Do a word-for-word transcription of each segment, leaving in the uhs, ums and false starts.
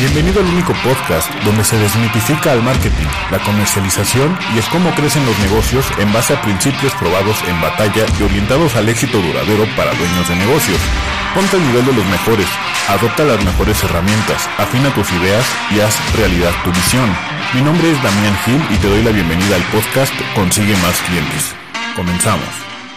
Bienvenido al único podcast donde se desmitifica el marketing, la comercialización y es cómo crecen los negocios en base a principios probados en batalla y orientados al éxito duradero para dueños de negocios. Ponte al nivel de los mejores, adopta las mejores herramientas, afina tus ideas y haz realidad tu visión. Mi nombre es Damián Gil y te doy la bienvenida al podcast Consigue Más Clientes. Comenzamos.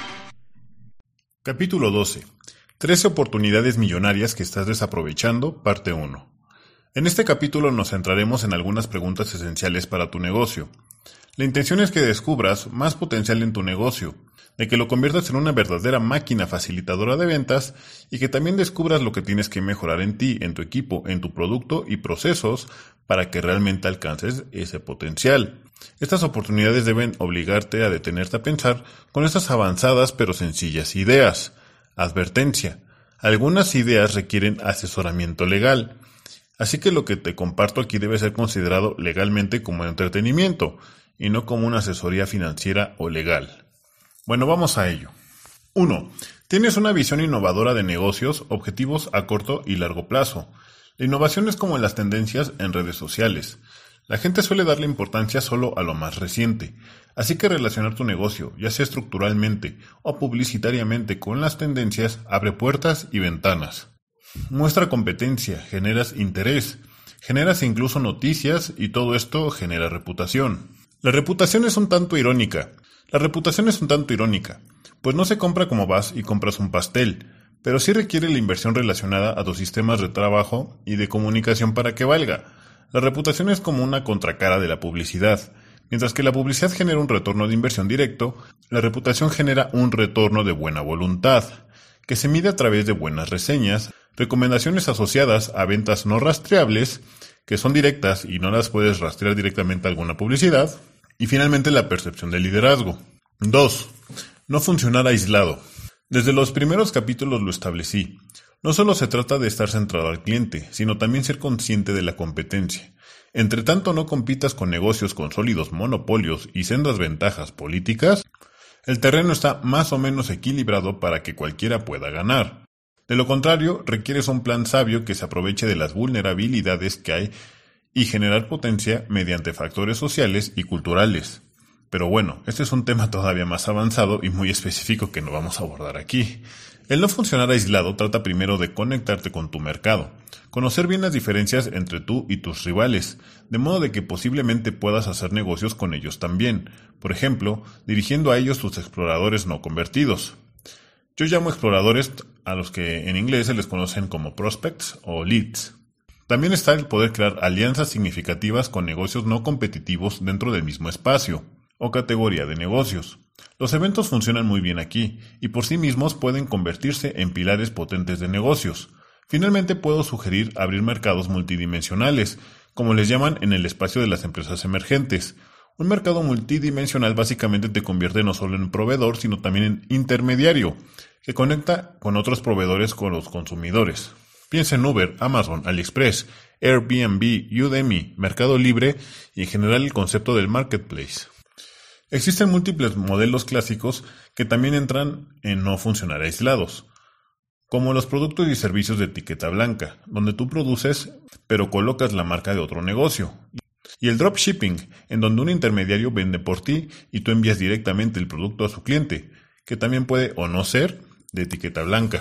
Capítulo doce. trece oportunidades millonarias que estás desaprovechando, parte uno. En este capítulo nos centraremos en algunas preguntas esenciales para tu negocio. La intención es que descubras más potencial en tu negocio, de que lo conviertas en una verdadera máquina facilitadora de ventas y que también descubras lo que tienes que mejorar en ti, en tu equipo, en tu producto y procesos para que realmente alcances ese potencial. Estas oportunidades deben obligarte a detenerte a pensar con estas avanzadas pero sencillas ideas. Advertencia: algunas ideas requieren asesoramiento legal. Así que lo que te comparto aquí debe ser considerado legalmente como entretenimiento y no como una asesoría financiera o legal. Bueno, vamos a ello. uno. Tienes una visión innovadora de negocios, objetivos a corto y largo plazo. La innovación es como las tendencias en redes sociales. La gente suele darle importancia solo a lo más reciente. Así que relacionar tu negocio, ya sea estructuralmente o publicitariamente, con las tendencias abre puertas y ventanas. Muestra competencia, generas interés, generas incluso noticias y todo esto genera reputación. La reputación es un tanto irónica. La reputación es un tanto irónica, pues no se compra como vas y compras un pastel, pero sí requiere la inversión relacionada a tus sistemas de trabajo y de comunicación para que valga. La reputación es como una contracara de la publicidad. Mientras que la publicidad genera un retorno de inversión directo, la reputación genera un retorno de buena voluntad, que se mide a través de buenas reseñas, recomendaciones asociadas a ventas no rastreables, que son directas y no las puedes rastrear directamente a alguna publicidad, y finalmente la percepción de liderazgo. dos. No funcionar aislado. Desde los primeros capítulos lo establecí. No solo se trata de estar centrado al cliente, sino también ser consciente de la competencia. Entre tanto no compitas con negocios con sólidos monopolios y sendas ventajas políticas, el terreno está más o menos equilibrado para que cualquiera pueda ganar. De lo contrario, requieres un plan sabio que se aproveche de las vulnerabilidades que hay y generar potencia mediante factores sociales y culturales. Pero bueno, este es un tema todavía más avanzado y muy específico que no vamos a abordar aquí. El no funcionar aislado trata primero de conectarte con tu mercado, conocer bien las diferencias entre tú y tus rivales, de modo de que posiblemente puedas hacer negocios con ellos también, por ejemplo, dirigiendo a ellos tus exploradores no convertidos. Yo llamo exploradores a los que en inglés se les conocen como prospects o leads. También está el poder crear alianzas significativas con negocios no competitivos dentro del mismo espacio o categoría de negocios. Los eventos funcionan muy bien aquí y por sí mismos pueden convertirse en pilares potentes de negocios. Finalmente puedo sugerir abrir mercados multidimensionales, como les llaman en el espacio de las empresas emergentes. Un mercado multidimensional básicamente te convierte no solo en proveedor, sino también en intermediario, que conecta con otros proveedores con los consumidores. Piensa en Uber, Amazon, AliExpress, Airbnb, Udemy, Mercado Libre y en general el concepto del marketplace. Existen múltiples modelos clásicos que también entran en no funcionar aislados, como los productos y servicios de etiqueta blanca, donde tú produces pero colocas la marca de otro negocio. Y el dropshipping, en donde un intermediario vende por ti y tú envías directamente el producto a su cliente, que también puede o no ser de etiqueta blanca.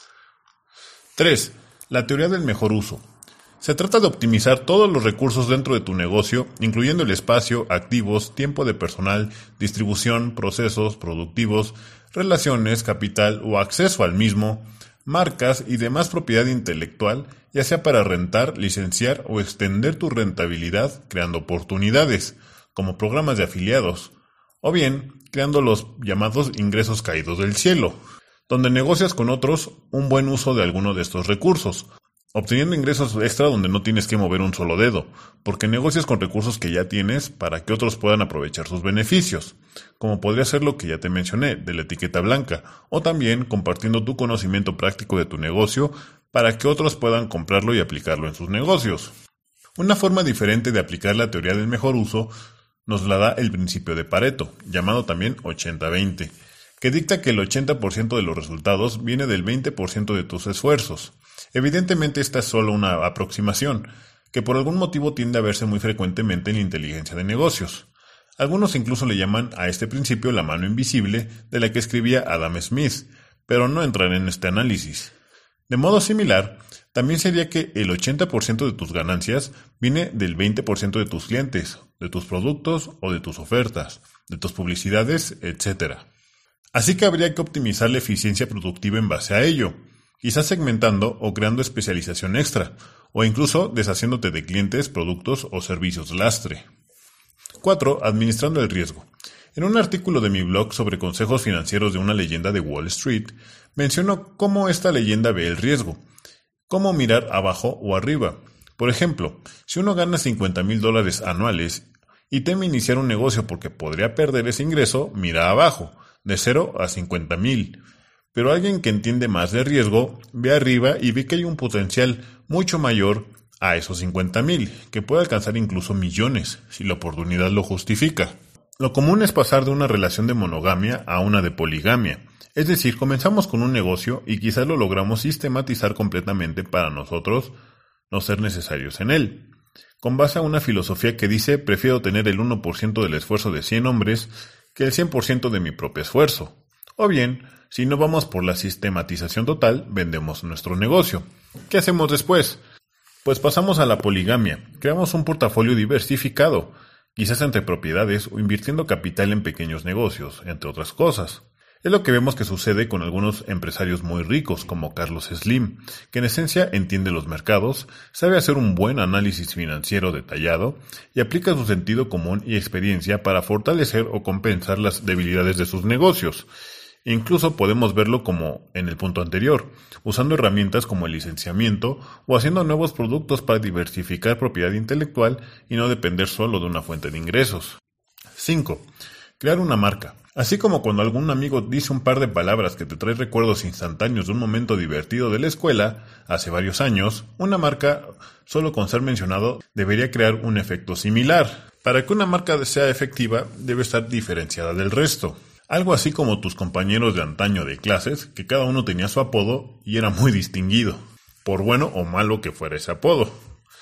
tres. La teoría del mejor uso. Se trata de optimizar todos los recursos dentro de tu negocio, incluyendo el espacio, activos, tiempo de personal, distribución, procesos productivos, relaciones, capital o acceso al mismo, marcas y demás propiedad intelectual, ya sea para rentar, licenciar o extender tu rentabilidad creando oportunidades, como programas de afiliados, o bien creando los llamados ingresos caídos del cielo, donde negocias con otros un buen uso de alguno de estos recursos, obteniendo ingresos extra donde no tienes que mover un solo dedo, porque negocias con recursos que ya tienes para que otros puedan aprovechar sus beneficios, como podría ser lo que ya te mencioné, de la etiqueta blanca, o también compartiendo tu conocimiento práctico de tu negocio para que otros puedan comprarlo y aplicarlo en sus negocios. Una forma diferente de aplicar la teoría del mejor uso nos la da el principio de Pareto, llamado también ochenta veinte, que dicta que el ochenta por ciento de los resultados viene del veinte por ciento de tus esfuerzos. Evidentemente esta es solo una aproximación, que por algún motivo tiende a verse muy frecuentemente en la inteligencia de negocios. Algunos incluso le llaman a este principio la mano invisible de la que escribía Adam Smith, pero no entraré en este análisis. De modo similar, también sería que el ochenta por ciento de tus ganancias viene del veinte por ciento de tus clientes, de tus productos o de tus ofertas, de tus publicidades, etcétera. Así que habría que optimizar la eficiencia productiva en base a ello, quizás segmentando o creando especialización extra, o incluso deshaciéndote de clientes, productos o servicios lastre. cuatro. Administrando el riesgo. En un artículo de mi blog sobre consejos financieros de una leyenda de Wall Street, menciono cómo esta leyenda ve el riesgo, cómo mirar abajo o arriba. Por ejemplo, si uno gana cincuenta mil dólares anuales y teme iniciar un negocio porque podría perder ese ingreso, mira abajo, de cero a cincuenta mil. Pero alguien que entiende más de riesgo, ve arriba y ve que hay un potencial mucho mayor a esos cincuenta mil, que puede alcanzar incluso millones, si la oportunidad lo justifica. Lo común es pasar de una relación de monogamia a una de poligamia, es decir, comenzamos con un negocio y quizás lo logramos sistematizar completamente para nosotros no ser necesarios en él, con base a una filosofía que dice prefiero tener el uno por ciento del esfuerzo de cien hombres que el cien por ciento de mi propio esfuerzo. O bien, si no vamos por la sistematización total, vendemos nuestro negocio. ¿Qué hacemos después? Pues pasamos a la poligamia, creamos un portafolio diversificado, quizás entre propiedades o invirtiendo capital en pequeños negocios, entre otras cosas. Es lo que vemos que sucede con algunos empresarios muy ricos, como Carlos Slim, que en esencia entiende los mercados, sabe hacer un buen análisis financiero detallado y aplica su sentido común y experiencia para fortalecer o compensar las debilidades de sus negocios. Incluso podemos verlo como en el punto anterior, usando herramientas como el licenciamiento o haciendo nuevos productos para diversificar propiedad intelectual y no depender solo de una fuente de ingresos. cinco. Crear una marca. Así como cuando algún amigo dice un par de palabras que te trae recuerdos instantáneos de un momento divertido de la escuela, hace varios años, una marca, solo con ser mencionado, debería crear un efecto similar. Para que una marca sea efectiva, debe estar diferenciada del resto. Algo así como tus compañeros de antaño de clases, que cada uno tenía su apodo y era muy distinguido, por bueno o malo que fuera ese apodo.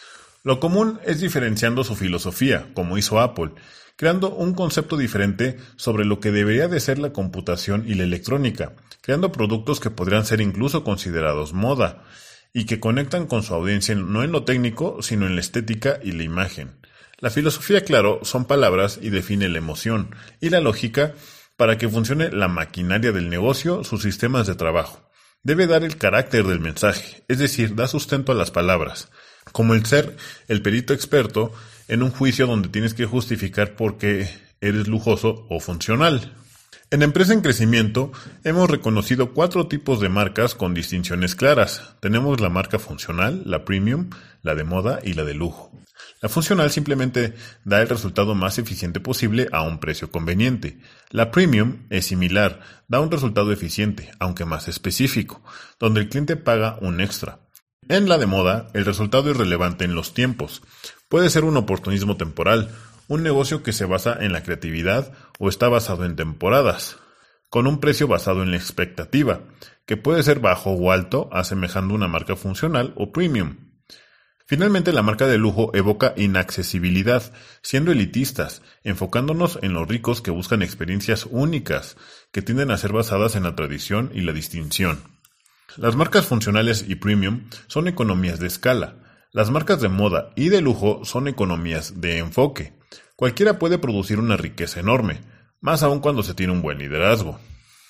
Lo común es diferenciando su filosofía, como hizo Apple, creando un concepto diferente sobre lo que debería de ser la computación y la electrónica, creando productos que podrían ser incluso considerados moda, y que conectan con su audiencia no en lo técnico, sino en la estética y la imagen. La filosofía, claro, son palabras y define la emoción, y la lógica para que funcione la maquinaria del negocio, sus sistemas de trabajo. Debe dar el carácter del mensaje, es decir, da sustento a las palabras, como el ser el perito experto en un juicio donde tienes que justificar por qué eres lujoso o funcional. En Empresa en Crecimiento hemos reconocido cuatro tipos de marcas con distinciones claras. Tenemos la marca funcional, la premium, la de moda y la de lujo. La funcional simplemente da el resultado más eficiente posible a un precio conveniente. La premium es similar, da un resultado eficiente, aunque más específico, donde el cliente paga un extra. En la de moda, el resultado es relevante en los tiempos. Puede ser un oportunismo temporal, un negocio que se basa en la creatividad o está basado en temporadas, con un precio basado en la expectativa, que puede ser bajo o alto, asemejando una marca funcional o premium. Finalmente, la marca de lujo evoca inaccesibilidad, siendo elitistas, enfocándonos en los ricos que buscan experiencias únicas, que tienden a ser basadas en la tradición y la distinción. Las marcas funcionales y premium son economías de escala. Las marcas de moda y de lujo son economías de enfoque. Cualquiera puede producir una riqueza enorme, más aún cuando se tiene un buen liderazgo.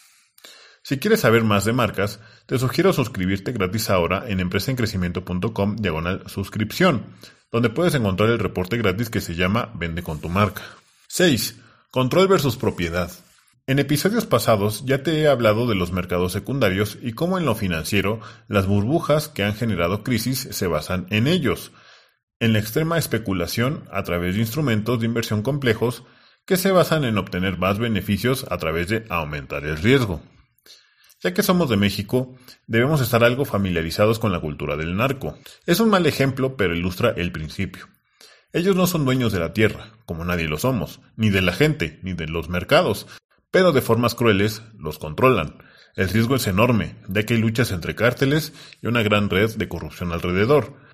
Si quieres saber más de marcas, te sugiero suscribirte gratis ahora en empresaencrecimiento punto com diagonal suscripción, donde puedes encontrar el reporte gratis que se llama Vende con tu marca. seis. Control versus propiedad. En episodios pasados ya te he hablado de los mercados secundarios y cómo en lo financiero las burbujas que han generado crisis se basan en ellos, en la extrema especulación a través de instrumentos de inversión complejos que se basan en obtener más beneficios a través de aumentar el riesgo. Ya que somos de México, debemos estar algo familiarizados con la cultura del narco. Es un mal ejemplo, pero ilustra el principio. Ellos no son dueños de la tierra, como nadie lo somos, ni de la gente, ni de los mercados, pero de formas crueles los controlan. El riesgo es enorme, ya que hay luchas entre cárteles y una gran red de corrupción alrededor.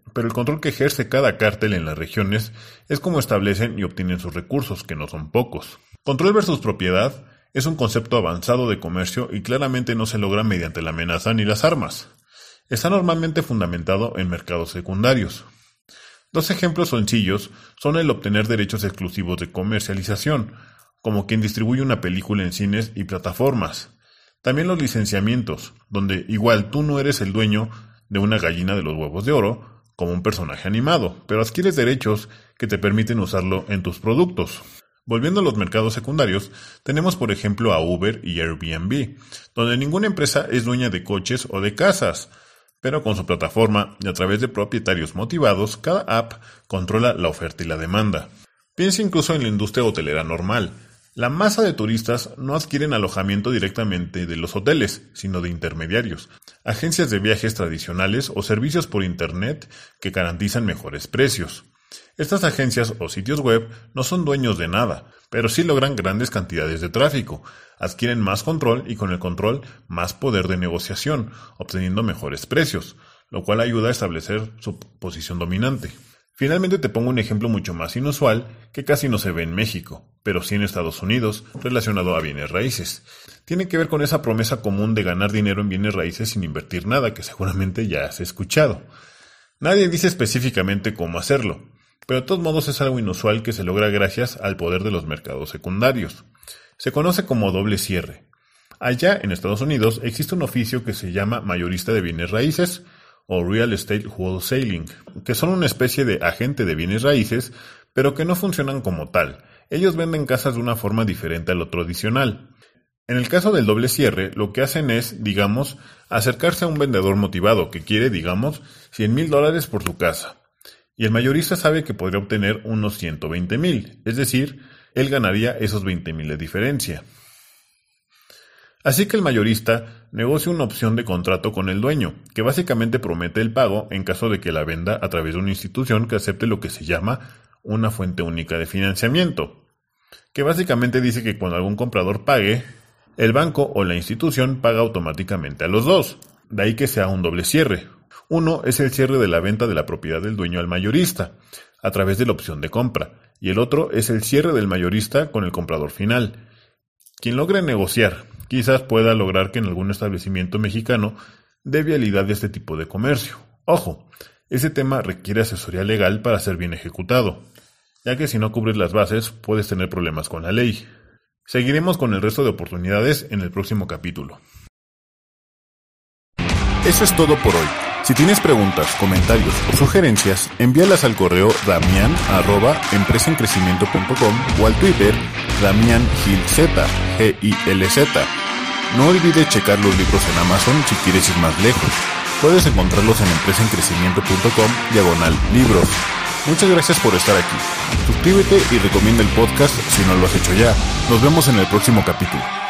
pero el control que ejerce cada cártel en las regiones es como establecen y obtienen sus recursos, que no son pocos. Control versus propiedad es un concepto avanzado de comercio y claramente no se logra mediante la amenaza ni las armas. Está normalmente fundamentado en mercados secundarios. Dos ejemplos sencillos son el obtener derechos exclusivos de comercialización, como quien distribuye una película en cines y plataformas. También los licenciamientos, donde igual tú no eres el dueño de una gallina de los huevos de oro, como un personaje animado, pero adquieres derechos que te permiten usarlo en tus productos. Volviendo a los mercados secundarios, tenemos por ejemplo a Uber y Airbnb, donde ninguna empresa es dueña de coches o de casas, pero con su plataforma y a través de propietarios motivados, cada app controla la oferta y la demanda. Piensa incluso en la industria hotelera normal. La masa de turistas no adquieren alojamiento directamente de los hoteles, sino de intermediarios, agencias de viajes tradicionales o servicios por internet que garantizan mejores precios. Estas agencias o sitios web no son dueños de nada, pero sí logran grandes cantidades de tráfico, adquieren más control y con el control más poder de negociación, obteniendo mejores precios, lo cual ayuda a establecer su posición dominante. Finalmente te pongo un ejemplo mucho más inusual que casi no se ve en México, pero sí en Estados Unidos, relacionado a bienes raíces. Tiene que ver con esa promesa común de ganar dinero en bienes raíces sin invertir nada, que seguramente ya has escuchado. Nadie dice específicamente cómo hacerlo, pero de todos modos es algo inusual que se logra gracias al poder de los mercados secundarios. Se conoce como doble cierre. Allá en Estados Unidos existe un oficio que se llama mayorista de bienes raíces, o Real Estate Wholesaling, que son una especie de agente de bienes raíces, pero que no funcionan como tal. Ellos venden casas de una forma diferente a lo tradicional. En el caso del doble cierre, lo que hacen es, digamos, acercarse a un vendedor motivado que quiere, digamos, cien mil dólares por su casa. Y el mayorista sabe que podría obtener unos ciento veinte mil, es decir, él ganaría esos veinte mil de diferencia. Así que el mayorista negocia una opción de contrato con el dueño, que básicamente promete el pago en caso de que la venda a través de una institución que acepte lo que se llama una fuente única de financiamiento, que básicamente dice que cuando algún comprador pague, el banco o la institución paga automáticamente a los dos, de ahí que sea un doble cierre. Uno es el cierre de la venta de la propiedad del dueño al mayorista, a través de la opción de compra, y el otro es el cierre del mayorista con el comprador final. Quien logre negociar quizás pueda lograr que en algún establecimiento mexicano dé vialidad de este tipo de comercio. Ojo, ese tema requiere asesoría legal para ser bien ejecutado, ya que si no cubres las bases puedes tener problemas con la ley. Seguiremos con el resto de oportunidades en el próximo capítulo. Eso es todo por hoy. Si tienes preguntas, comentarios o sugerencias, envíalas al correo damian arroba empresaencrecimiento punto com o al Twitter damiangilz, G I L Z. No olvides checar los libros en Amazon si quieres ir más lejos. Puedes encontrarlos en empresaencrecimiento punto com diagonal libros. Muchas gracias por estar aquí. Suscríbete y recomienda el podcast si no lo has hecho ya. Nos vemos en el próximo capítulo.